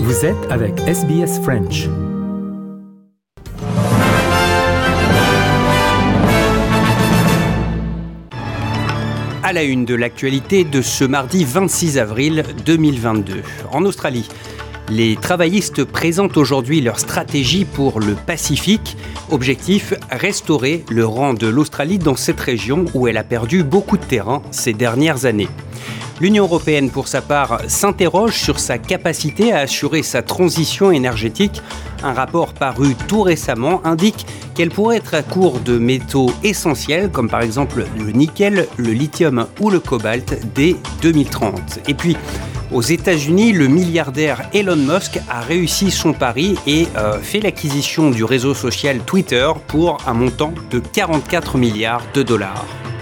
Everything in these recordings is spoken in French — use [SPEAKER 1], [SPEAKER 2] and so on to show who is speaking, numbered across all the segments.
[SPEAKER 1] Vous êtes avec SBS French. À la une de l'actualité de ce mardi 26 avril 2022. En Australie, les travaillistes présentent aujourd'hui leur stratégie pour le Pacifique. Objectif, restaurer le rang de l'Australie dans cette région où elle a perdu beaucoup de terrain ces dernières années. L'Union européenne, pour sa part, s'interroge sur sa capacité à assurer sa transition énergétique. Un rapport paru tout récemment indique qu'elle pourrait être à court de métaux essentiels, comme par exemple le nickel, le lithium ou le cobalt, dès 2030. Et puis, aux États-Unis, le milliardaire Elon Musk a réussi son pari et fait l'acquisition du réseau social Twitter pour un montant de 44 milliards de dollars.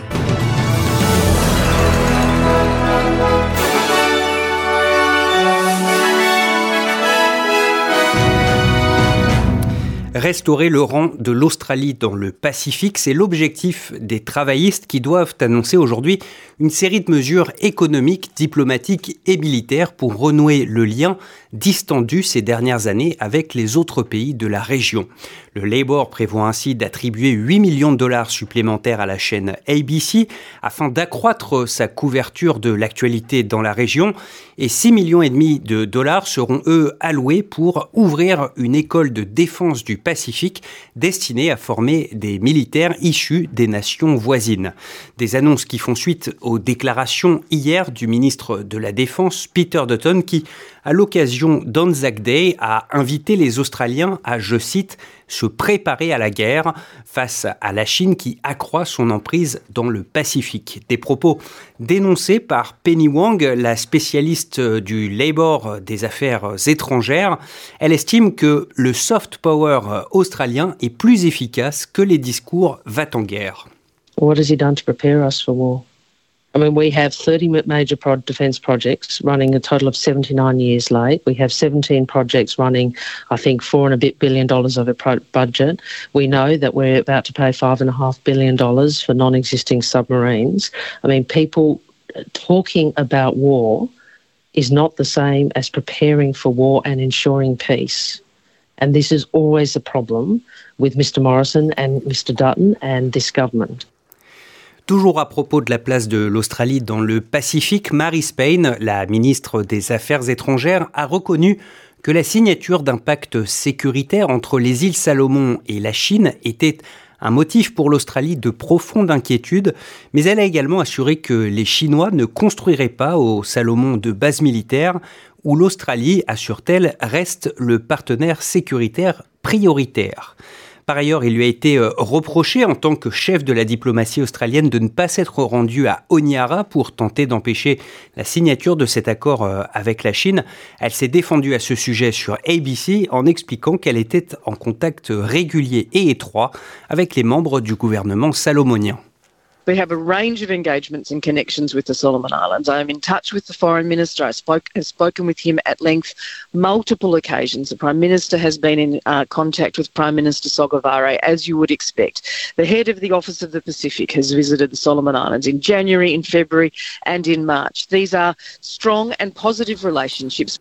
[SPEAKER 1] Restaurer le rang de l'Australie dans le Pacifique, c'est l'objectif des travaillistes qui doivent annoncer aujourd'hui une série de mesures économiques, diplomatiques et militaires pour renouer le lien distendu ces dernières années avec les autres pays de la région. Le Labour prévoit ainsi d'attribuer 8 millions de dollars supplémentaires à la chaîne ABC afin d'accroître sa couverture de l'actualité dans la région et 6,5 millions de dollars seront eux alloués pour ouvrir une école de défense du Pacifique destinée à former des militaires issus des nations voisines. Des annonces qui font suite aux déclarations hier du ministre de la Défense Peter Dutton qui, à l'occasion d'Anzac Day, a invité les Australiens à, je cite, se préparer à la guerre face à la Chine qui accroît son emprise dans le Pacifique. Des propos dénoncés par Penny Wong, la spécialiste du Labour des affaires étrangères. Elle estime que le soft power australien est plus efficace que les discours va-t-en-guerre.
[SPEAKER 2] What has he done to prepare us for war? I mean, we have 30 major defence projects running a total of 79 years late. We have 17 projects running, I think, $4 and a bit billion of a budget. We know that we're about to pay $5.5 billion for non-existing submarines. I mean, people talking about war is not the same as preparing for war and ensuring peace. And this is always a problem with Mr Morrison and Mr Dutton and this government.
[SPEAKER 1] Toujours à propos de la place de l'Australie dans le Pacifique, Marise Payne, la ministre des Affaires étrangères, a reconnu que la signature d'un pacte sécuritaire entre les îles Salomon et la Chine était un motif pour l'Australie de profonde inquiétude, mais elle a également assuré que les Chinois ne construiraient pas aux Salomon de bases militaires, où l'Australie, assure-t-elle, reste le partenaire sécuritaire prioritaire. Par ailleurs, il lui a été reproché en tant que chef de la diplomatie australienne de ne pas s'être rendu à Honiara pour tenter d'empêcher la signature de cet accord avec la Chine. Elle s'est défendue à ce sujet sur ABC en expliquant qu'elle était en contact régulier et étroit avec les membres du gouvernement salomonien.
[SPEAKER 3] We have a range of engagements and connections with the Solomon Islands. I am in touch with the Foreign Minister. I have spoken with him at length multiple occasions. The Prime Minister has been in contact with Prime Minister Sogavare, as you would expect. The head of the Office of the Pacific has visited the Solomon Islands in January, in February and in March. These are strong and positive relationships.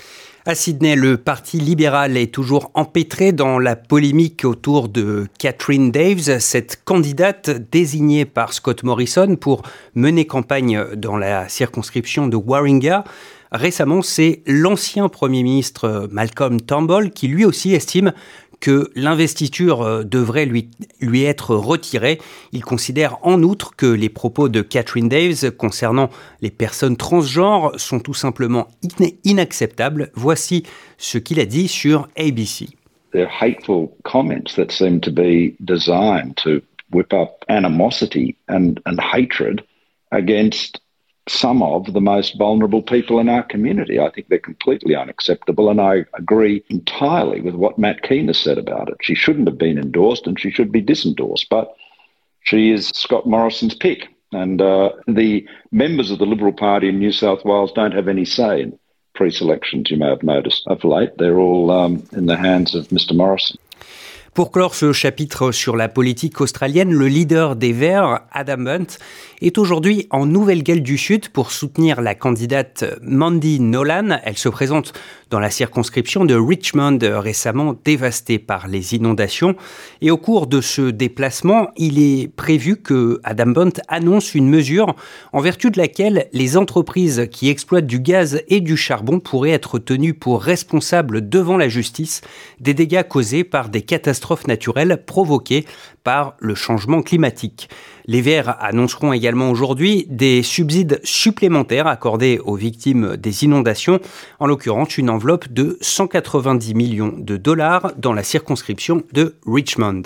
[SPEAKER 1] À Sydney, le Parti libéral est toujours empêtré dans la polémique autour de Catherine Daves, cette candidate désignée par Scott Morrison pour mener campagne dans la circonscription de Warringah. Récemment, c'est l'ancien Premier ministre Malcolm Turnbull qui lui aussi estime que l'investiture devrait lui être retirée. Il considère en outre que les propos de Catherine Daves concernant les personnes transgenres sont tout simplement inacceptables. Voici ce qu'il a dit sur ABC.
[SPEAKER 4] They're hateful comments that seem to be designed to whip up animosity and hatred against some of the most vulnerable people in our community. I think they're completely unacceptable, and I agree entirely with what Matt Keane has said about it. She shouldn't have been endorsed and she should be disendorsed, but she is Scott Morrison's pick, and the members of the Liberal Party in New South Wales don't have any say in pre-selections, you may have noticed of late. They're all in the hands of Mr Morrison.
[SPEAKER 1] Pour clore ce chapitre sur la politique australienne, le leader des Verts, Adam Bunt, est aujourd'hui en Nouvelle-Galles du Sud pour soutenir la candidate Mandy Nolan. Elle se présente dans la circonscription de Richmond, récemment dévastée par les inondations. Et au cours de ce déplacement, il est prévu que Adam Bunt annonce une mesure en vertu de laquelle les entreprises qui exploitent du gaz et du charbon pourraient être tenues pour responsables devant la justice des dégâts causés par des catastrophes naturelles provoquées par le changement climatique. Les Verts annonceront également aujourd'hui des subsides supplémentaires accordés aux victimes des inondations, en l'occurrence une enveloppe de 190 millions de dollars dans la circonscription de Richmond.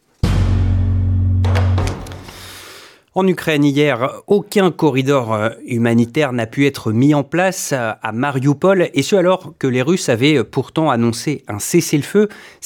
[SPEAKER 1] En Ukraine, hier, aucun corridor humanitaire n'a pu être mis en place à Mariupol, et ce alors que les Russes avaient pourtant annoncé un cessez-le-feu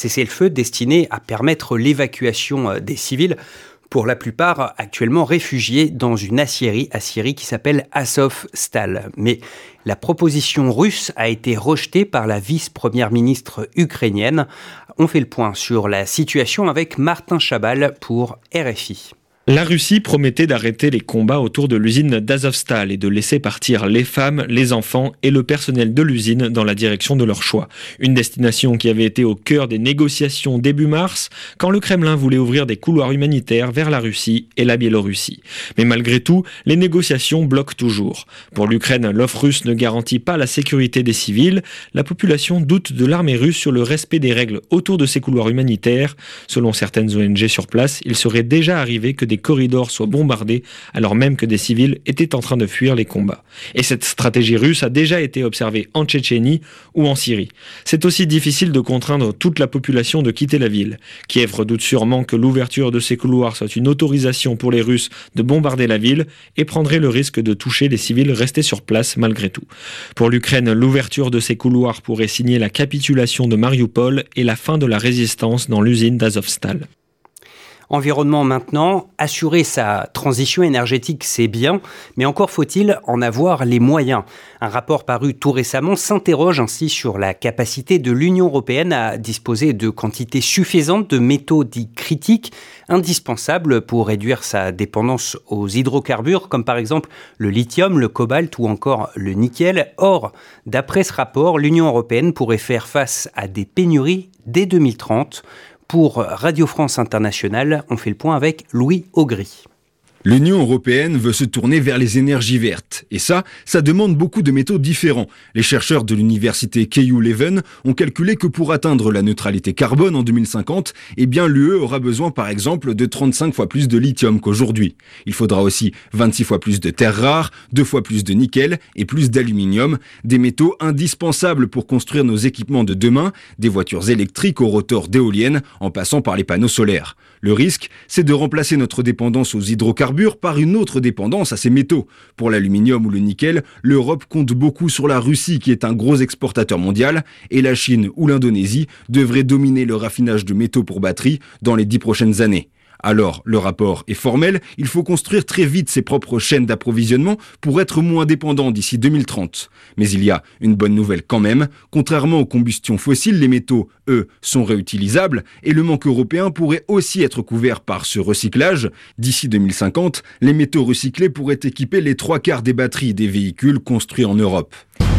[SPEAKER 1] destiné à permettre l'évacuation des civils, pour la plupart actuellement réfugiés dans une aciérie qui s'appelle Azovstal. Mais la proposition russe a été rejetée par la vice-première ministre ukrainienne. On fait le point sur la situation avec Martin Chabal pour RFI.
[SPEAKER 5] La Russie promettait d'arrêter les combats autour de l'usine d'Azovstal et de laisser partir les femmes, les enfants et le personnel de l'usine dans la direction de leur choix. Une destination qui avait été au cœur des négociations début mars, quand le Kremlin voulait ouvrir des couloirs humanitaires vers la Russie et la Biélorussie. Mais malgré tout, les négociations bloquent toujours. Pour l'Ukraine, l'offre russe ne garantit pas la sécurité des civils. La population doute de l'armée russe sur le respect des règles autour de ces couloirs humanitaires. Selon certaines ONG sur place, il serait déjà arrivé que des corridors soient bombardés alors même que des civils étaient en train de fuir les combats. Et cette stratégie russe a déjà été observée en Tchétchénie ou en Syrie. C'est aussi difficile de contraindre toute la population de quitter la ville. Kiev redoute sûrement que l'ouverture de ces couloirs soit une autorisation pour les Russes de bombarder la ville et prendrait le risque de toucher les civils restés sur place malgré tout. Pour l'Ukraine, l'ouverture de ces couloirs pourrait signer la capitulation de Mariupol et la fin de la résistance dans l'usine d'Azovstal.
[SPEAKER 1] Environnement maintenant, assurer sa transition énergétique, c'est bien, mais encore faut-il en avoir les moyens. Un rapport paru tout récemment s'interroge ainsi sur la capacité de l'Union européenne à disposer de quantités suffisantes de métaux dits critiques, indispensables pour réduire sa dépendance aux hydrocarbures, comme par exemple le lithium, le cobalt ou encore le nickel. Or, d'après ce rapport, l'Union européenne pourrait faire face à des pénuries dès 2030. Pour Radio France Internationale, on fait le point avec Louis Augry.
[SPEAKER 6] L'Union européenne veut se tourner vers les énergies vertes. Et ça demande beaucoup de métaux différents. Les chercheurs de l'université KU Leuven ont calculé que pour atteindre la neutralité carbone en 2050, l'UE aura besoin par exemple de 35 fois plus de lithium qu'aujourd'hui. Il faudra aussi 26 fois plus de terres rares, 2 fois plus de nickel et plus d'aluminium, des métaux indispensables pour construire nos équipements de demain, des voitures électriques aux rotors d'éoliennes en passant par les panneaux solaires. Le risque, c'est de remplacer notre dépendance aux hydrocarbures par une autre dépendance à ces métaux. Pour l'aluminium ou le nickel, l'Europe compte beaucoup sur la Russie qui est un gros exportateur mondial et la Chine ou l'Indonésie devraient dominer le raffinage de métaux pour batteries dans les 10 prochaines années. Alors, le rapport est formel, il faut construire très vite ses propres chaînes d'approvisionnement pour être moins dépendant d'ici 2030. Mais il y a une bonne nouvelle quand même, contrairement aux combustions fossiles, les métaux, eux, sont réutilisables et le manque européen pourrait aussi être couvert par ce recyclage. D'ici 2050, les métaux recyclés pourraient équiper les 3/4 des batteries des véhicules construits en Europe.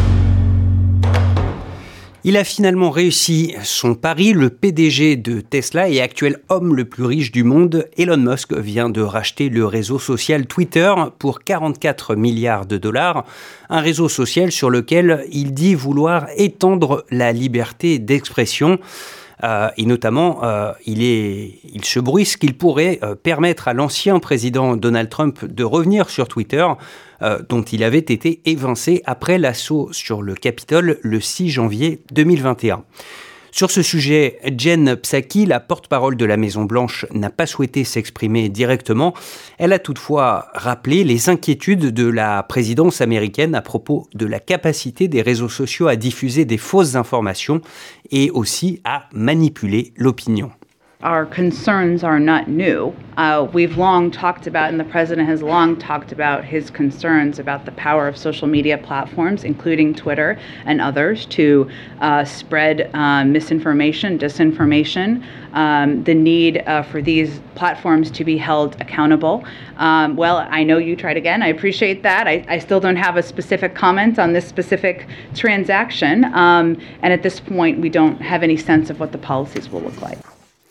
[SPEAKER 1] Il a finalement réussi son pari. Le PDG de Tesla et actuel homme le plus riche du monde, Elon Musk, vient de racheter le réseau social Twitter pour 44 milliards de dollars. Un réseau social sur lequel il dit vouloir étendre la liberté d'expression. Et notamment, il se bruise qu'il pourrait permettre à l'ancien président Donald Trump de revenir sur Twitter, dont il avait été évincé après l'assaut sur le Capitole le 6 janvier 2021. Sur ce sujet, Jen Psaki, la porte-parole de la Maison-Blanche, n'a pas souhaité s'exprimer directement. Elle a toutefois rappelé les inquiétudes de la présidence américaine à propos de la capacité des réseaux sociaux à diffuser des fausses informations et aussi à manipuler l'opinion.
[SPEAKER 7] Our concerns are not new. We've long talked about, and the president has long talked about his concerns about the power of social media platforms, including Twitter and others, to spread misinformation, disinformation, the need for these platforms to be held accountable. Well, I know you tried again. I appreciate that. I still don't have a specific comment on this specific transaction. And at this point, we don't have any sense of what the policies will look like.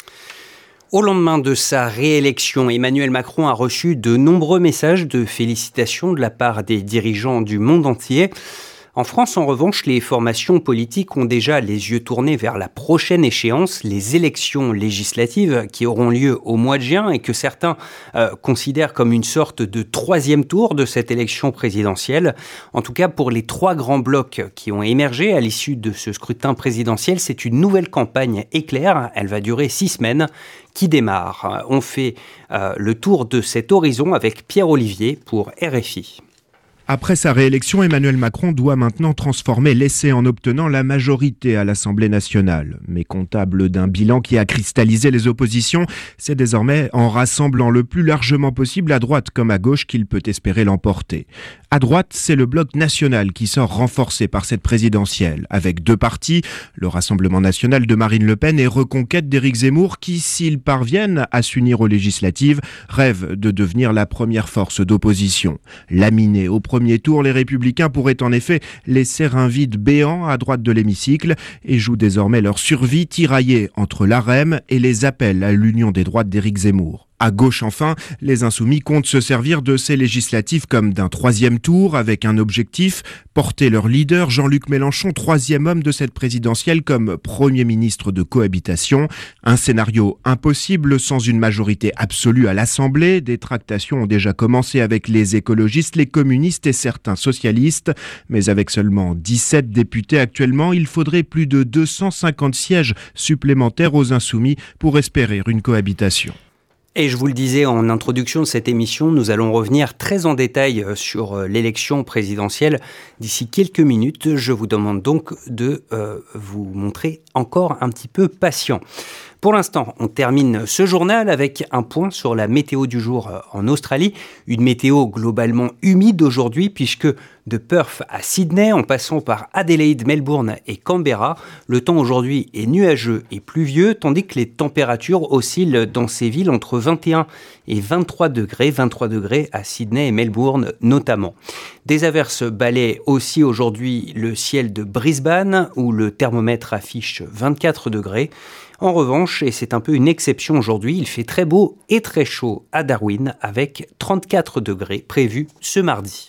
[SPEAKER 1] Au lendemain de sa réélection, Emmanuel Macron a reçu de nombreux messages de félicitations de la part des dirigeants du monde entier. En France, en revanche, les formations politiques ont déjà les yeux tournés vers la prochaine échéance, les élections législatives qui auront lieu au mois de juin et que certains considèrent comme une sorte de troisième tour de cette élection présidentielle. En tout cas, pour les 3 grands blocs qui ont émergé à l'issue de ce scrutin présidentiel, c'est une nouvelle campagne éclair. Elle va durer 6 semaines qui démarre. On fait le tour de cet horizon avec Pierre Olivier pour RFI.
[SPEAKER 8] Après sa réélection, Emmanuel Macron doit maintenant transformer l'essai en obtenant la majorité à l'Assemblée nationale. Mais comptable d'un bilan qui a cristallisé les oppositions, c'est désormais en rassemblant le plus largement possible à droite comme à gauche qu'il peut espérer l'emporter. À droite, c'est le bloc national qui sort renforcé par cette présidentielle, avec 2 partis, le Rassemblement national de Marine Le Pen et Reconquête d'Éric Zemmour qui, s'ils parviennent à s'unir aux législatives, rêvent de devenir la première force d'opposition. Laminés au premier tour, les Républicains pourraient en effet laisser un vide béant à droite de l'hémicycle et jouent désormais leur survie tiraillée entre l'AREM et les appels à l'union des droites d'Éric Zemmour. À gauche enfin, les Insoumis comptent se servir de ces législatives comme d'un 3e tour avec un objectif, porter leur leader Jean-Luc Mélenchon, 3e homme de cette présidentielle comme Premier ministre de cohabitation. Un scénario impossible sans une majorité absolue à l'Assemblée. Des tractations ont déjà commencé avec les écologistes, les communistes et certains socialistes. Mais avec seulement 17 députés actuellement, il faudrait plus de 250 sièges supplémentaires aux Insoumis pour espérer une cohabitation.
[SPEAKER 1] Et je vous le disais en introduction de cette émission, nous allons revenir très en détail sur l'élection présidentielle d'ici quelques minutes. Je vous demande donc de vous montrer encore un petit peu patient. Pour l'instant, on termine ce journal avec un point sur la météo du jour en Australie. Une météo globalement humide aujourd'hui puisque de Perth à Sydney, en passant par Adelaide, Melbourne et Canberra, le temps aujourd'hui est nuageux et pluvieux, tandis que les températures oscillent dans ces villes entre 21 et 23 degrés à Sydney et Melbourne notamment. Des averses balaient aussi aujourd'hui le ciel de Brisbane, où le thermomètre affiche 24 degrés. En revanche, et c'est un peu une exception aujourd'hui, il fait très beau et très chaud à Darwin avec 34 degrés prévus ce mardi.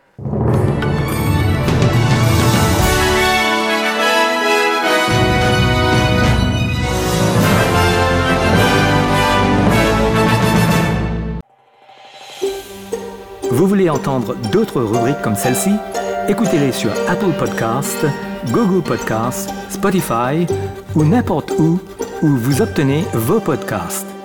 [SPEAKER 9] Vous voulez entendre d'autres rubriques comme celle-ci? Écoutez-les sur Apple Podcasts, Google Podcasts, Spotify ou n'importe où vous obtenez vos podcasts.